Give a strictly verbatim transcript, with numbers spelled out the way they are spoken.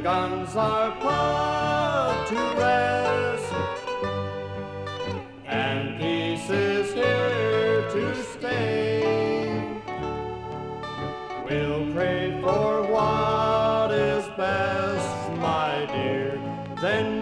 guns are put to rest, and peace is here to stay. We'll pray for what is best, my dear, then